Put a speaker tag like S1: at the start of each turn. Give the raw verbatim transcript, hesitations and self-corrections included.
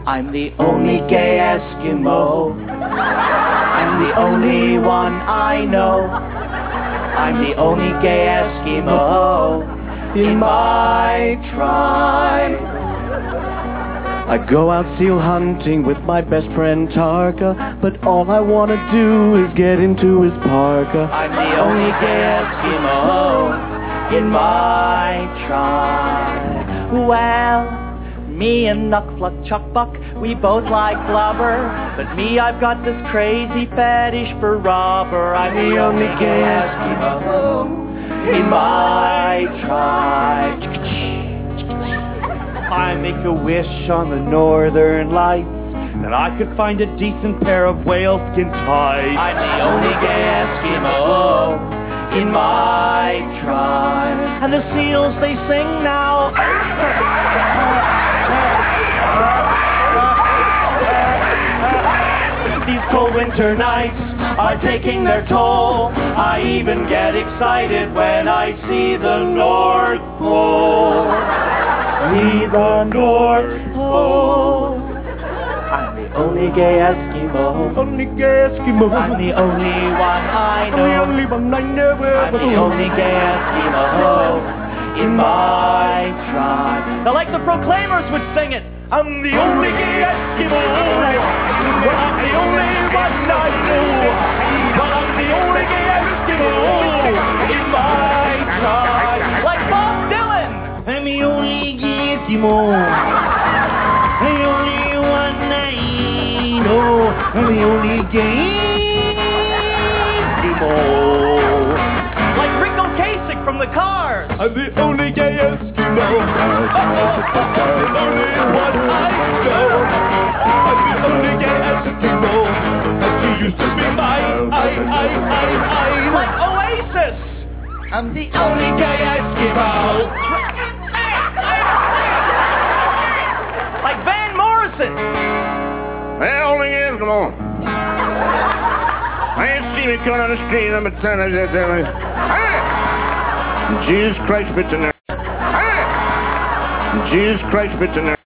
S1: I'm the only gay Eskimo. I'm the only one I know. I'm the only gay Eskimo in my tribe. I go out seal hunting with my best friend Tarka, but all I want to do is get into his parka. I'm the only gay Eskimo in my tribe. Well, me and Nuckfluck Chuckbuck, we both like blubber, but me, I've got this crazy fetish for rubber. I'm the only gay Eskimo in my tribe. I make a wish on the northern lights that I could find a decent pair of whaleskin tights. I'm the only gay Eskimo in my tribe. And the seals, they sing now. These cold winter nights are taking their toll. I even get excited when I see the North Pole. See the North Pole. I'm the only gay Eskimo. Only gay Eskimo. I'm the only one I know. I'm the only one I know. I'm the only gay Eskimo in my tribe. Now, like the Proclaimers would sing it. I'm the only gay Eskimo. Well, I'm the only one I know. Well, I'm the only gay Eskimo in my tribe. Like Bob Dylan. I'm the only gay Eskimo. I'm the only one I know. I'm the only gay Eskimo. Like Rico Kasich from the Cars. I'm the only gay Eskimo. I'm the only one I know. I'm the only gay Eskimo. And she used to be mine. I, I, I, I. Like Oasis. I'm the only gay Eskimo. Like Van Morrison.
S2: Well, only Eskimo. I ain't seen me coming on the street. I'm a ten. Hey! Jesus Christ, bitch in there. Hey! Jesus Christ, bitch in there.